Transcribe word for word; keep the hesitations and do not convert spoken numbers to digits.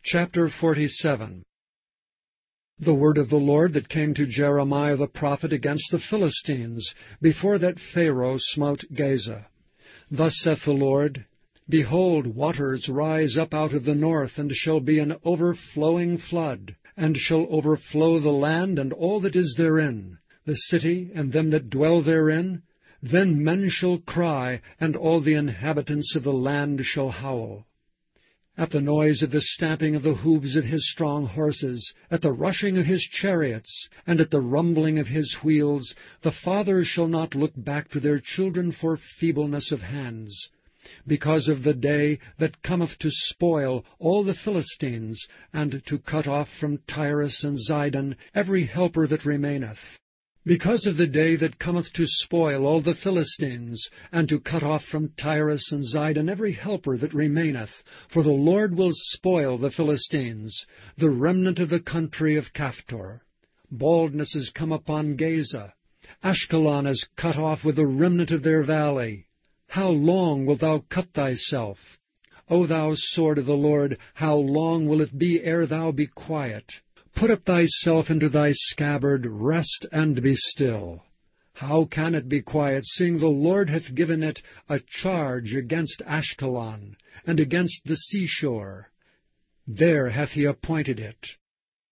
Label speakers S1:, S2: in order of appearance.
S1: Chapter forty-seven. The word of the Lord that came to Jeremiah the prophet against the Philistines, before that Pharaoh smote Gaza. Thus saith the Lord, Behold, waters rise up out of the north, and shall be an overflowing flood, and shall overflow the land and all that is therein, the city and them that dwell therein. Then men shall cry, and all the inhabitants of the land shall howl. At the noise of the stamping of the hoofs of his strong horses, at the rushing of his chariots, and at the rumbling of his wheels, the fathers shall not look back to their children for feebleness of hands, because of the day that cometh to spoil all the Philistines, and to cut off from Tyrus and Zidon every helper that remaineth. Because of the day that cometh to spoil all the Philistines, and to cut off from Tyrus and Zidon every helper that remaineth. For the Lord will spoil the Philistines, the remnant of the country of Caphtor. Baldness is come upon Gaza. Ashkelon is cut off with the remnant of their valley. How long wilt thou cut thyself? O thou sword of the Lord, how long will it be ere thou be quiet? Put up thyself into thy scabbard, rest and be still. How can it be quiet, seeing the Lord hath given it a charge against Ashkelon, and against the seashore? There hath he appointed it.